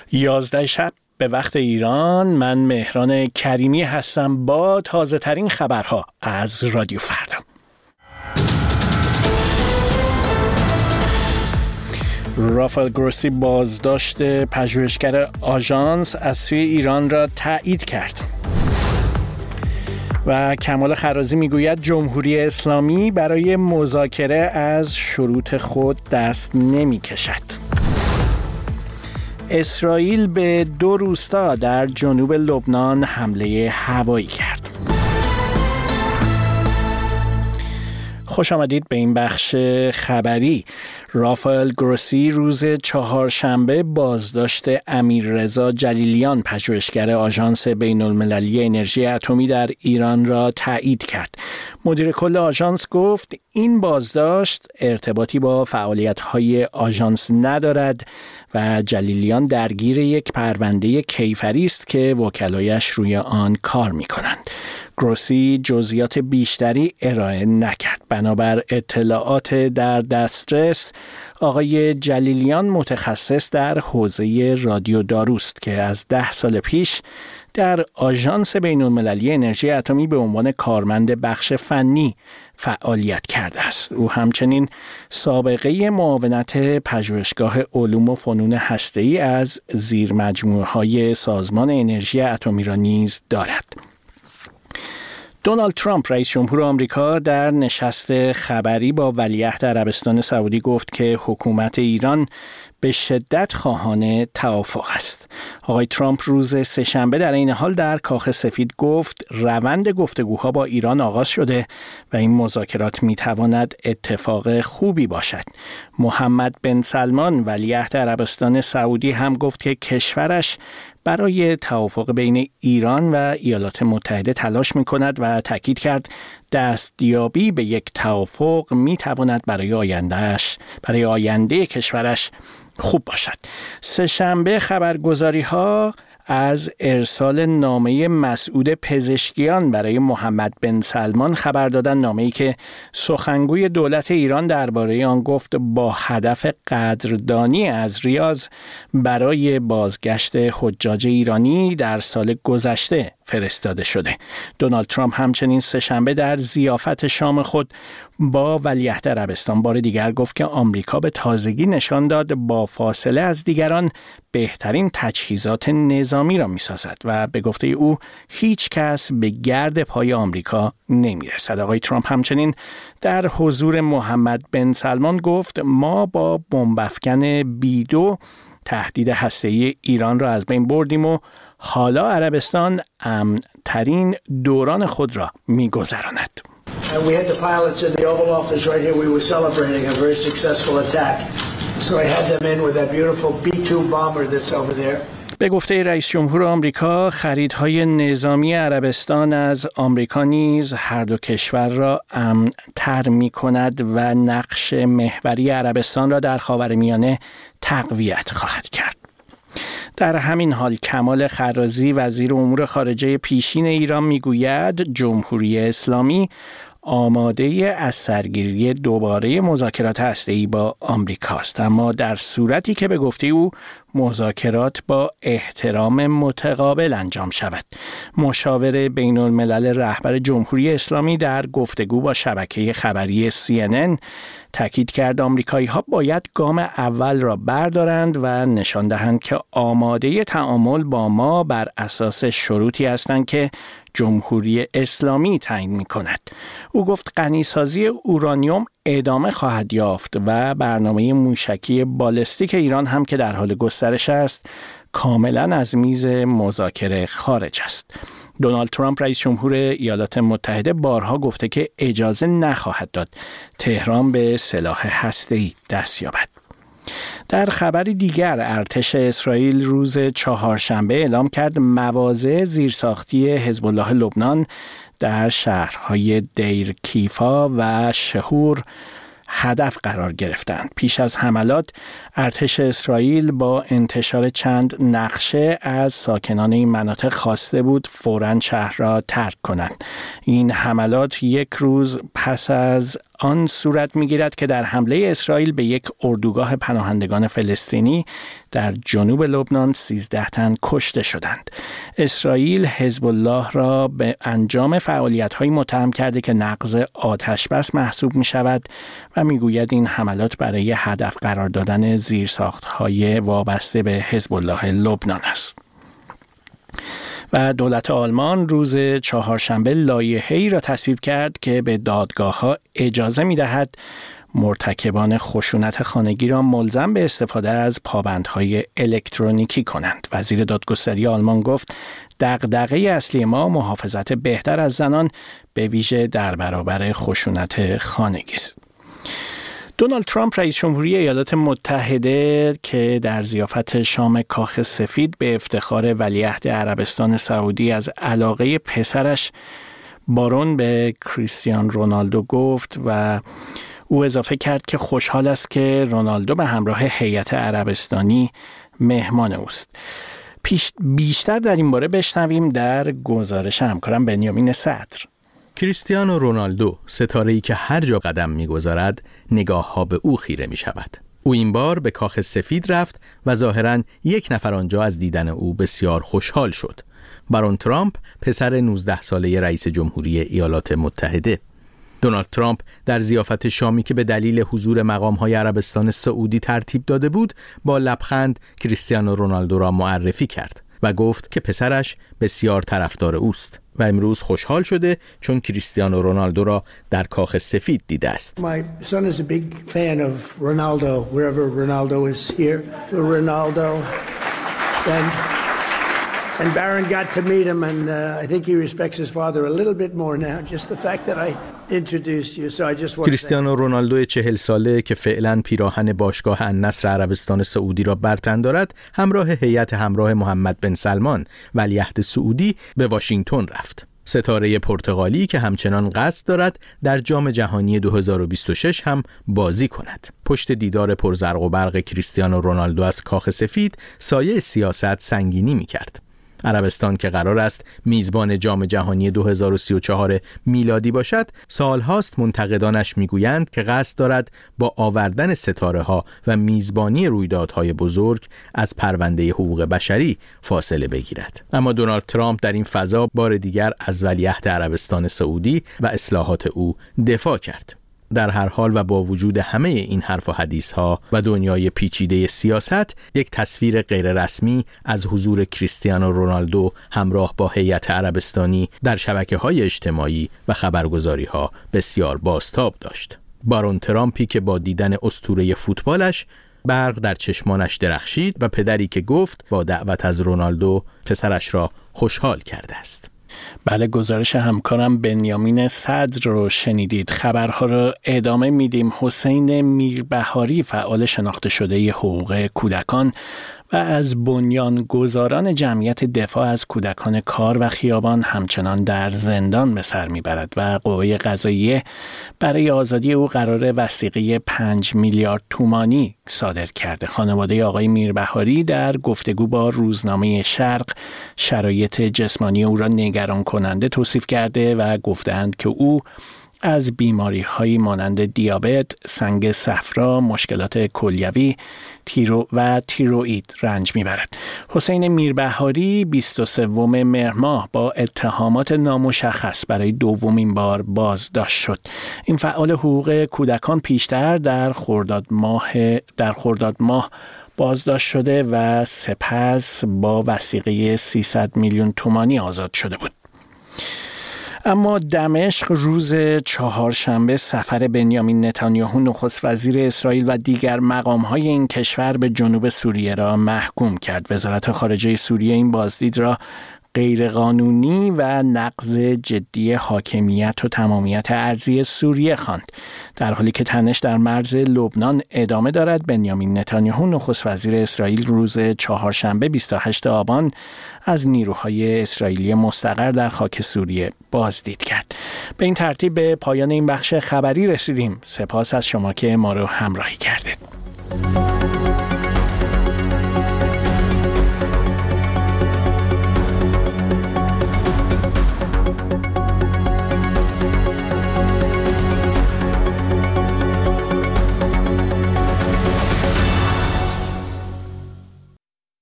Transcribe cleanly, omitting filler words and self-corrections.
11 شب به وقت ایران. من مهران کریمی هستم با تازه ترین خبرها از رادیو فردا. رافائل گروسی بازداشت پژوهشگر آژانس از سوی ایران را تایید کرد. و کمال خرازی میگوید جمهوری اسلامی برای مذاکره از شروط خود دست نمی کشد. اسرائیل به 2 روستا در جنوب لبنان حمله هوایی کرد. خوش آمدید به این بخش خبری. رافائل گروسی روز چهارشنبه بازداشت امیررضا جلیلیان پژوهشگر آژانس بین‌المللی انرژی اتمی در ایران را تایید کرد. مدیر کل آژانس گفت این بازداشت ارتباطی با فعالیت‌های آژانس ندارد و جلیلیان درگیر یک پرونده کیفری است که وکلایش روی آن کار می‌کنند. گروسی جزئیات بیشتری ارائه نکرد. بنابر اطلاعات در دسترس، آقای جلیلیان متخصص در حوزه رادیو داروست که از 10 سال پیش در آژانس بین‌المللی انرژی اتمی به عنوان کارمند بخش فنی فعالیت کرده است. او همچنین سابقه معاونت پژوهشگاه علوم و فنون هسته‌ای از زیرمجموعه‌های سازمان انرژی اتمی را نیز دارد. دونالد ترامپ رئیس جمهور آمریکا در نشست خبری با ولیعهد عربستان سعودی گفت که حکومت ایران به شدت خواهان توافق است. آقای ترامپ روز سه‌شنبه در این حال در کاخ سفید گفت روند گفتگوها با ایران آغاز شده و این مذاکرات میتواند اتفاق خوبی باشد. محمد بن سلمان ولیعهد عربستان سعودی هم گفت که کشورش برای توافق بین ایران و ایالات متحده تلاش می‌کند و تاکید کرد دستیابی به یک توافق می‌تواند برای آینده کشورش خوب باشد. سه‌شنبه خبرگزاری‌ها از ارسال نامه مسعود پزشکیان برای محمد بن سلمان خبر دادند، نامه‌ای که سخنگوی دولت ایران درباره آن گفت با هدف قدردانی از ریاض برای بازگشت حجاج ایرانی در سال گذشته فرستاده شده. دونالد ترامپ همچنین سه‌شنبه در ضیافت شام خود با ولیعهد عربستان بار دیگر گفت که آمریکا به تازگی نشان داد با فاصله از دیگران بهترین تجهیزات نظامی را می‌سازد و به گفته او هیچ کس به گرد پای آمریکا نمی‌رسد. آقای ترامپ همچنین در حضور محمد بن سلمان گفت ما با بمب‌افکن B2 تهدید هسته‌ای ایران را از بین بردیم و حالا عربستان امن‌ترین دوران خود را می‌گذراند. We had the pilots in the Oval Office right here. We were celebrating a very successful attack. So I had them in with that beautiful B-2 bomber that's over there. به گفته رئیس جمهور آمریکا خریدهای نظامی عربستان از آمریکا نیز هر دو کشور را امن‌تر می‌کند و نقش محوری عربستان را در خاورمیانه تقویت خواهد کرد. در همین حال کمال خرازی وزیر امور خارجه پیشین ایران میگوید جمهوری اسلامی آماده از سرگیری دوباره مذاکرات هسته‌ای با آمریکا است، اما در صورتی که به گفته او مذاکرات با احترام متقابل انجام شود. مشاور بین الملل رهبر جمهوری اسلامی در گفتگو با شبکه خبری CNN تاکید کرد آمریکایی‌ها باید گام اول را بردارند و نشان دهند که آماده تعامل با ما بر اساس شروطی هستند که جمهوری اسلامی تعیین می‌کند. او گفت غنیسازی اورانیوم ادامه خواهد یافت و برنامه موشکی بالستیک ایران هم که در حال گسترش است کاملا از میز مذاکره خارج است. دونالد ترامپ رئیس جمهور ایالات متحده بارها گفته که اجازه نخواهد داد تهران به سلاح هسته‌ای دست یابد. در خبری دیگر ارتش اسرائیل روز چهارشنبه اعلام کرد مواضع زیرساختی حزب الله لبنان در شهرهای دیر کیفا و شهور هدف قرار گرفتند. پیش از حملات ارتش اسرائیل با انتشار چند نقشه از ساکنان این مناطق خواسته بود فوراً شهر را ترک کنند. این حملات یک روز پس از آن صورت می‌گیرد که در حمله اسرائیل به یک اردوگاه پناهندگان فلسطینی در جنوب لبنان 13 تن کشته شدند. اسرائیل حزب الله را به انجام فعالیت‌هایی متهم کرده که نقض آتش‌بس محسوب می‌شود و می‌گوید این حملات برای هدف قرار دادن زیرساخت‌های وابسته به حزب الله لبنان است. و دولت آلمان روز چهارشنبه لایحه‌ای را تصویب کرد که به دادگاه‌ها اجازه می‌دهد مرتکبان خشونت خانگی را ملزم به استفاده از پابندهای الکترونیکی کنند. وزیر دادگستری آلمان گفت دغدغه اصلی ما محافظت بهتر از زنان به ویژه در برابر خشونت خانگی است. دونالد ترامپ رئیس جمهوری ایالات متحده که در ضیافت شام کاخ سفید به افتخار ولیعهد عربستان سعودی از علاقه پسرش بارون به کریستیانو رونالدو گفت و او اضافه کرد که خوشحال است که رونالدو به همراه هیئت عربستانی مهمان اوست. بیشتر در این باره بشنویم در گزارش همکارم بنیامین صدر. کریستیانو رونالدو، ستاره‌ای که هر جا قدم می‌گذارد نگاه‌ها به او خیره می‌شود. او این بار به کاخ سفید رفت و ظاهراً یک نفر آنجا از دیدن او بسیار خوشحال شد. بارون ترامپ، پسر 19 ساله رئیس جمهوری ایالات متحده. دونالد ترامپ در ضیافت شامی که به دلیل حضور مقام‌های عربستان سعودی ترتیب داده بود، با لبخند کریستیانو رونالدو را معرفی کرد و گفت که پسرش بسیار طرفدار اوست و امروز خوشحال شده چون کریستیانو رونالدو را در کاخ سفید دیده است. My son is a big fan of Ronaldo wherever Ronaldo is here. Ronaldo and Barron got to meet him and I think he respects his father a little bit more now. Just the fact that I introduced you. So I just want کریستیانو رونالدو 40 ساله که فعلا پیراهن باشگاه النصر عربستان سعودی را بر تن دارد، همراه هیئت همراه محمد بن سلمان ولیعهد سعودی به واشنگتن رفت. ستاره پرتغالی که همچنان قصد دارد در جام جهانی 2026 هم بازی کند. پشت دیدار پرزرق و برق کریستیانو رونالدو از کاخ سفید سایه سیاست سنگینی می‌کرد. عربستان که قرار است میزبان جام جهانی 2034 میلادی باشد، سالهاست منتقدانش میگویند که قصد دارد با آوردن ستاره‌ها و میزبانی رویدادهای بزرگ از پرونده حقوق بشری فاصله بگیرد. اما دونالد ترامپ در این فضا بار دیگر از ولیعهد عربستان سعودی و اصلاحات او دفاع کرد. در هر حال و با وجود همه این حرف و حدیث ها و دنیای پیچیده سیاست، یک تصویر غیر رسمی از حضور کریستیانو رونالدو همراه با هیئت عربستانی در شبکه‌های اجتماعی و خبرگزاری‌ها بسیار بازتاب داشت. بارون ترامپی که با دیدن اسطوره فوتبالش برق در چشمانش درخشید و پدری که گفت با دعوت از رونالدو پسرش را خوشحال کرده است. بله، گزارش همکارم بنیامین صدر رو شنیدید. خبرها رو ادامه میدیم. حسین میربهاری، فعال شناخته شده حقوق کودکان و از بنیانگذاران جمعیت دفاع از کودکان کار و خیابان، همچنان در زندان به سر میبرد و قوه قضاییه برای آزادی او قرار وثیقه 5 میلیارد تومانی صادر کرده. خانواده آقای میربهاری در گفتگو با روزنامه شرق شرایط جسمانی او را نگران کننده توصیف کرده و گفتند که او از بیماری‌هایی مانند دیابت، سنگ صفرا، مشکلات کلیوی و تیروئید رنج می‌برد. حسین میربهاری 23 مهر ماه با اتهامات نامشخص برای دومین بار بازداشت شد. این فعال حقوق کودکان پیشتر در خرداد ماه بازداشت شده و سپس با وثیقه 300 میلیون تومانی آزاد شده بود. اما دمشق روز چهارشنبه سفر بنیامین نتانیاهو نخست وزیر اسرائیل و دیگر مقام‌های این کشور به جنوب سوریه را محکوم کرد. وزارت خارجه سوریه این بازدید را غیرقانونی و نقض جدی حاکمیت و تمامیت ارضی سوریه خواند. در حالی که تنش در مرز لبنان ادامه دارد، بنیامین نتانیاهو نخست وزیر اسرائیل روز چهارشنبه 28 آبان از نیروهای اسرائیلی مستقر در خاک سوریه بازدید کرد. به این ترتیب به پایان این بخش خبری رسیدیم. سپاس از شما که ما رو همراهی کردید.